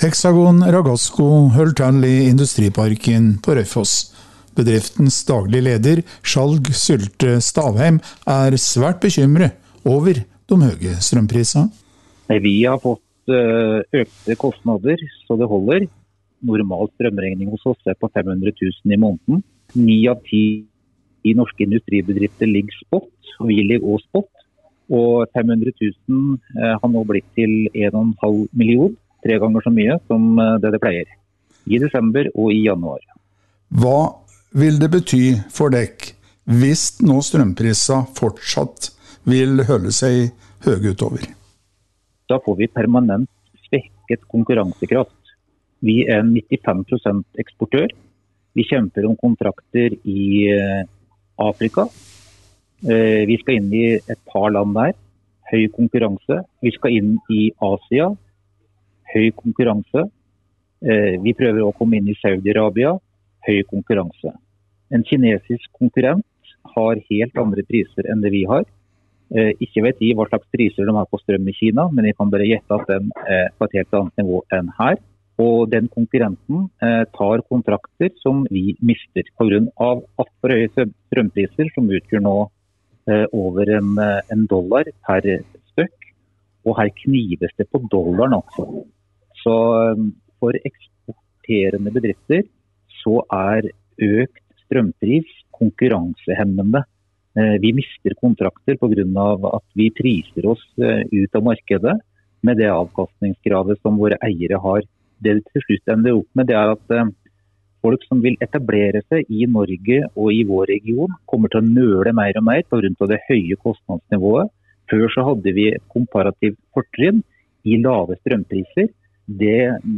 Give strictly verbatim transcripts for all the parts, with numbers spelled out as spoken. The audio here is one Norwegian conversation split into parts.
Hexagon Ragasco holdt til i industriparken på Raufoss. Bedriftens daglige leder, Skjalg Sylte Stavheim, er svært bekymret over de høye strømprisene. Vi har fått økte kostnader, så det holder. Normal strømregning hos oss er på fem hundre tusen i måneden. Ni av ti i norske industribedrifter ligger spot, og vi ligger også spot. Og fem hundre tusen har nå blitt til en komma fem million, tre ganger så mye som det det pleier. I desember og i januar. Hva vil det bety for deg hvis nå strømpriser fortsatt vil holde seg høye utover? Da får vi permanent svekket konkurransekraft. Vi er nittifem prosent eksportør. Vi kjemper om kontrakter i Afrika. Vi skal inn i et par land der. Høy konkurranse. Vi skal inn i Asia. Høy konkurranse. Vi prøver å komme inn i Saudi-Arabia. Høy konkurranse. En kinesisk konkurrent har helt andre priser enn det vi har. Ikke vet jeg hva slags priser de har på strøm i Kina, men jeg kan bare gjette at den er på et helt annet nivå enn her. Og den konkurrenten tar kontrakter som vi mister på grunn av altfor høye strømpriser som utgjør nå over en, en dollar per stykk. Og her knives det på dollaren også. Så for eksporterende bedrifter så er økt strømpris konkurransehemmende. Vi mister kontrakter på grunn av at vi priser oss ut av markedet med det avkastningskravet som våre eiere har. Det vi til slutt ender opp med, det er at folk som vil etablere seg i Norge og i vår region kommer til å nøle mer og mer på grunn av det høye kostnadsnivået. Før så hadde vi et komparativt fortrinn i lave strømpriser. Det,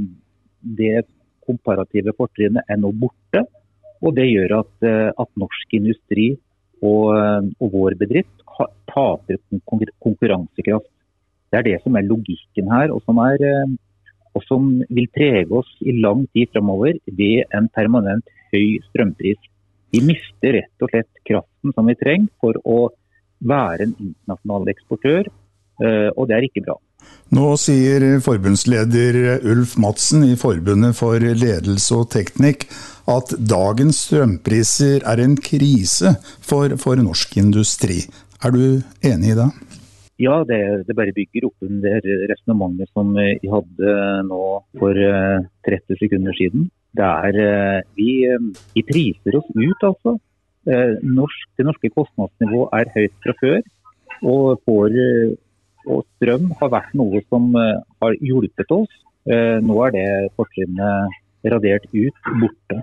det komparative fortrinnet er nå borte, og det gjør at, at norsk industri og, og vår bedrift taper konkurransekraft. Det er det som er logikken her, og som, er, og som vil prege oss i lang tid fremover ved en permanent høy strømpris. Vi mister rett og slett kraften som vi trenger for å være en internasjonal eksportør, og det er ikke bra. Nå sier forbundsleder Ulf Madsen i Forbundet for ledelse og teknikk at dagens strømpriser er en krise for, for norsk industri. Er du enig i det? Ja, det, det bare bygger opp under resonemanget som vi hadde nå for tretti sekunder siden. Det er, vi, vi priser oss ut altså. Norsk, det norske kostnadsnivå er høyt fra før, og får og strøm har vært noe som har hjulpet oss. Nå er det fortrinnet radert ut, borte.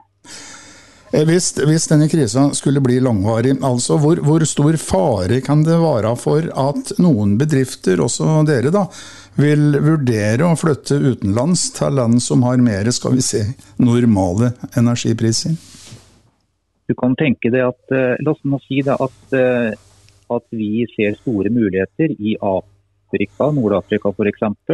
Hvis, hvis denne krisen skulle bli langvarig, altså hvor, hvor stor fare kan det være for at noen bedrifter, også dere da, vil vurdere å flytte utenlands til land som har mer, skal vi se, normale energipriser? Du kan tenke deg at, la oss nå si det, at, at vi ser store muligheter i Afrika, Afrika, Nord-Afrika for eksempel,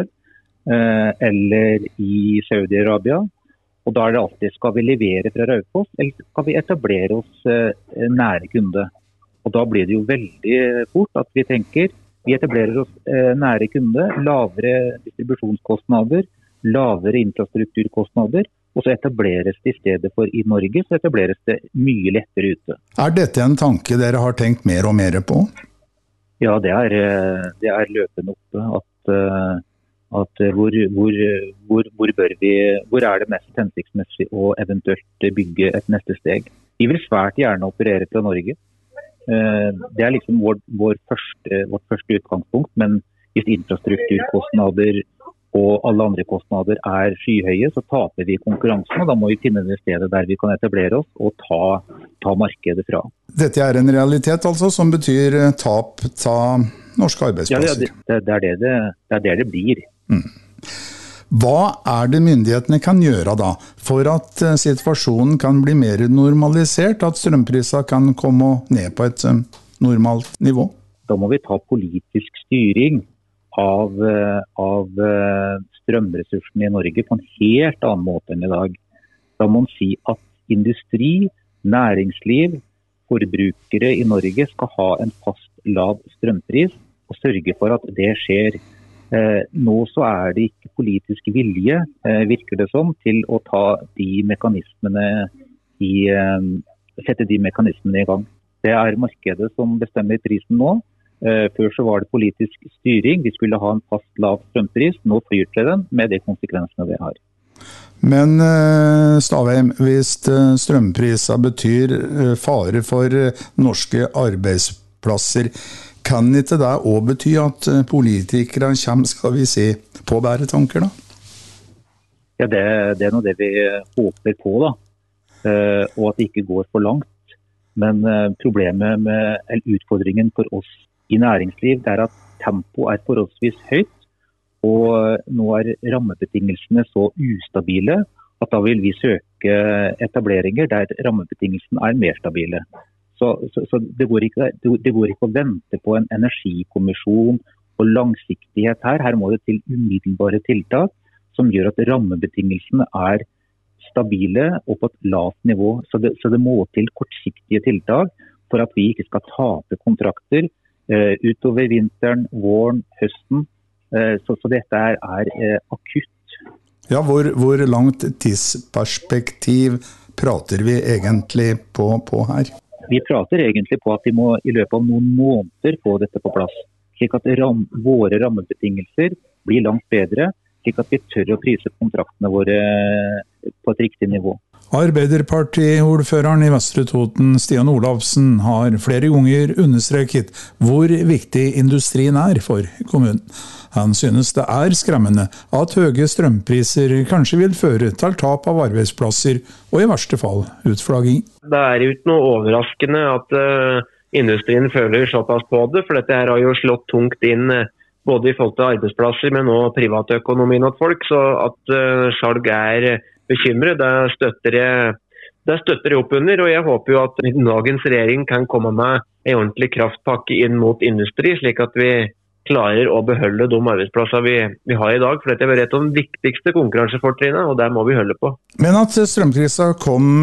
eller i Saudi-Arabia. Og da er det alltid, skal vi levere fra Raufoss, eller skal vi etablere oss nære kunde? Og da blir det jo veldig fort at vi tenker, vi etablerer oss nære kunde, lavere distribusjonskostnader, lavere infrastrukturkostnader, og så etableres det i stedet for i Norge, så etableres det mye lettere ute. Er dette en tanke dere har tenkt mer og mer på? Ja, det er, det er løpende oppe at, at hvor, hvor, hvor, hvor, bør vi, hvor er det mest hensiktsmessig å eventuelt bygge et neste steg. Vi vil svært gjerne operere fra Norge. Det er liksom vår, vår første, vårt første utgangspunkt, men hvis infrastrukturkostnader og alle andre kostnader er skyhøye, så taper vi konkurransen, og da må vi finne det stedet der vi kan etablere oss og ta, ta markedet fra. Dette er en realitet altså, som betyr tap av norske arbeidsplasser. Ja, det, det, det, er, det, det, det er det det blir. Mm. Hva er det myndighetene kan gjøre da, for at situasjonen kan bli mer normalisert, at strømpriser kan komme ned på et normalt nivå? Da må vi ta politisk styring av, av strømressursene i Norge på en helt annen måte enn i dag. Da må man si at industri, næringsliv, forbrukere i Norge skal ha en fast lav strømpris og sørge for at det skjer Eh, nå så er det ikke politisk vilje, eh, virker det som, til å ta de mekanismene i, eh, sette de mekanismene i gang. Det er markedet som bestemmer prisen nå. Eh, før så var det politisk styring, vi skulle ha en fast lav strømpris, nå fyrte den med de konsekvensene det har. Men Stavheim, hvis strømpriser betyr fare for norske arbeidsplasser, kan ikke det også bety at politikere kommer, skal vi si, på bære tanker da? Ja, det, det er noe det vi håper på da, og at det ikke går for langt. Men problemet med, eller utfordringen for oss i næringsliv, det er at tempo er forholdsvis høyt, og nå er rammebetingelsene så ustabile at da vil vi søke etableringer der rammebetingelsene er mer stabile. Så, så, så det, går ikke, det går ikke å vente på en energikommisjon og langsiktighet her. Her må det til umiddelbare tiltak som gjør at rammebetingelsene er stabile og på et lavt nivå. Så det, så det må til kortsiktige tiltak for at vi ikke skal tape kontrakter uh, utover vinteren, våren, høsten. Så, så dette er, er eh, akutt. Ja, hvor, hvor langt tidsperspektiv prater vi egentlig på, på her? Vi prater egentlig på at vi må i løpet av noen måneder få dette på plass, slik at ram, våre rammebetingelser blir langt bedre, slik at vi tør å prise kontraktene våre på et riktig nivå. Arbeiderparti-ordføreren i Vestre Toten, Stian Olafsen, har flere ganger understreket hvor viktig industrien er for kommunen. Han synes det er skremmende at høye strømpriser kanskje vil føre til tap av arbeidsplasser og i verste fall utflagging. Det er jo ikke noe overraskende at uh, industrien føler såpass på det, for dette her har jo slått tungt inn uh, både i forhold til arbeidsplasser, men også privatøkonomien av folk, så at uh, salg er bekymret, det støtter jeg, det støtter jeg opp under, og jeg håper jo at dagens regjering kan komme med en ordentlig kraftpakke inn mot industri, slik at vi klarer å beholde de arbeidsplasser vi, vi har i dag, for dette er et av de viktigste konkurransefortrinnene, og der må vi holde på. Men at strømkrisa kom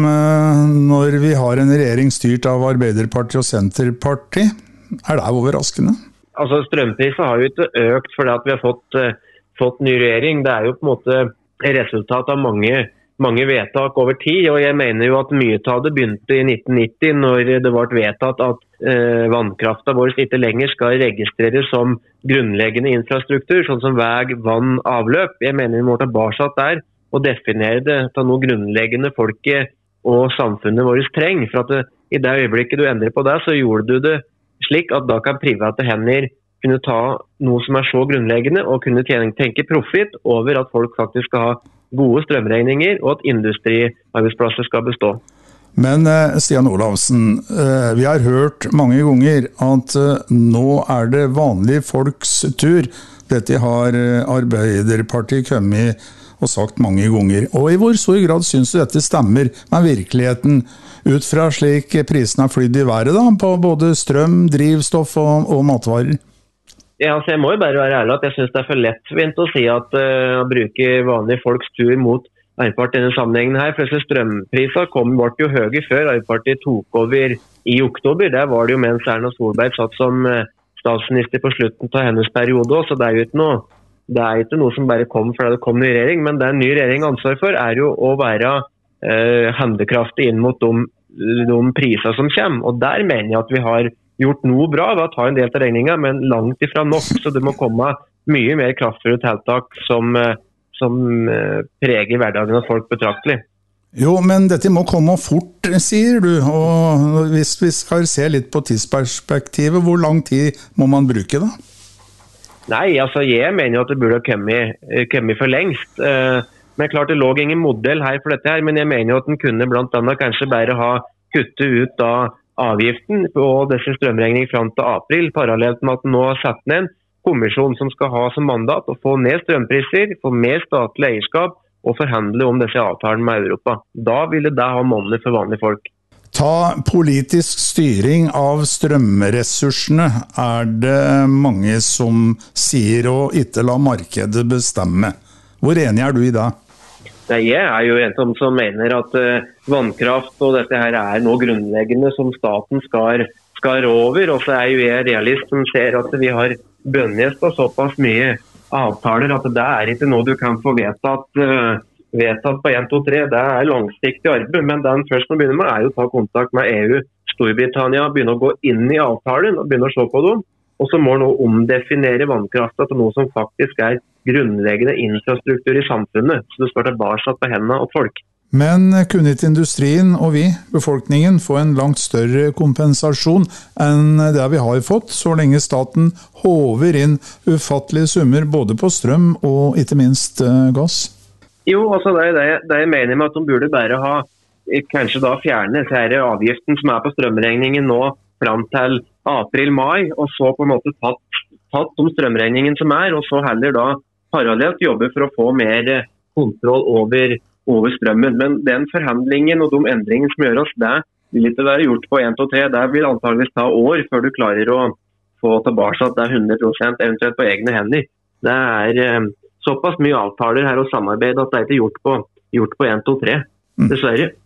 når vi har en regjering styrt av Arbeiderpartiet og Senterpartiet, er det overraskende? Altså strømprisen har jo ikke økt fordi at vi har fått, uh, fått ny regjering. Det er jo på en måte resultat av mange, mange vedtak over tid, og jeg mener jo at mye av det begynte i nitten nitti når det ble vedtatt at eh, vannkraften vår ikke lenger skal registreres som grunnleggende infrastruktur, sånn som vei, vann, avløp. Jeg mener vi må tilbake der og definere det til noe grunnleggende folket og samfunnet vårt trenger, for at det, i det øyeblikket du endrer på det, så gjorde du det slik at da kan private hender kunne ta noe som er så grunnleggende og kunne tjene, tenke profitt over at folk faktisk skal ha gode strømregninger og at industriarbeidsplasser skal bestå. Men Stian Olafsen, vi har hørt mange ganger at nå er det vanlige folks tur. Dette har Arbeiderpartiet kommet og sagt mange ganger. Og i hvor stor grad synes du dette stemmer med virkeligheten ut fra slik prisen har flydd i været da, på både strøm, drivstoff og, og matvarer? Ja, altså jeg må jo bare være ærlig at jeg synes det er for lettvint å si at uh, å bruke vanlige folks tur mot Arbeiderpartiet i denne sammenhengen her. For strømpriser kom bort jo høye før Arbeiderpartiet tok over i oktober. Der var det jo mens Erna Solberg satt som uh, statsminister på slutten av hennes periode. Så det er jo ikke noe, det er ikke noe som bare kom fordi det kom ny regjering. Men det en ny regjering ansvar for er jo å være uh, handlekraftig inn mot de, de priser som kommer. Og der mener jeg at vi har gjort noe bra ved å ta en del av regningen, men langt ifra nok, så det må komme mye mer kraftfulle tiltak som, som preger hverdagen av folk betraktelig. Jo, men dette må komme fort, sier du, og hvis vi skal se litt på tidsperspektivet, hvor lang tid må man bruke da? Nei, altså jeg mener jo at det burde ha kommet, kommet for lengst. Men klart det lå ingen modell her for dette her, men jeg mener jo at den kunne blant annet kanskje bare ha kuttet ut da avgiften på disse strømregninger frem til april, parallelt med at den nå har satt ned en kommisjon som skal ha som mandat å få ned strømpriser, få mer statlig eierskap og forhandle om disse avtalene med Europa. Da ville det ha monner for vanlige folk. Ta politisk styring av strømressursene er det mange som sier å ikke la markedet bestemme. Hvor enig er du i det? Jeg er jo en som, som mener at uh, vannkraft og dette her er noe grunnleggende som staten skal, skal rå over, og så er jo jeg realist som ser at vi har bønnet på såpass mye avtaler, at det er ikke noe du kan få vedtatt, uh, vedtatt på en, to, tre. Det er langsiktig arbeid, men den først må begynne med er jo å ta kontakt med E U, Storbritannia, begynne å gå inn i avtalen og begynne å se på dem. Og så må man nå omdefinere vannkraften til noe som faktisk er grunnleggende infrastruktur i samfunnet, så det skal tilbake på hendene av folk. Men kunne ikke industrien og vi, befolkningen, få en langt større kompensasjon enn det vi har fått, så lenge staten håver inn ufattelige summer både på strøm og ikke minst gass? Jo, altså det er det, det er meningen med at de burde bare ha kanskje da fjerne disse avgiften som er på strømregningen nå fram til april-mai, og så på en måte tatt, tatt de strømregningen som er, og så heller da parallelt jobbe for å få mer kontroll over over strømmen. Men den forhandlingen og de endringene som gjøres, det vil ikke være gjort på en, to, tre. Det vil antageligvis ta år før du klarer å få tilbake det hundre prosent eventuelt på egne hender. Det er eh, såpass mye avtaler her og samarbeid at det er ikke gjort på, gjort på en, to, tre, dessverre.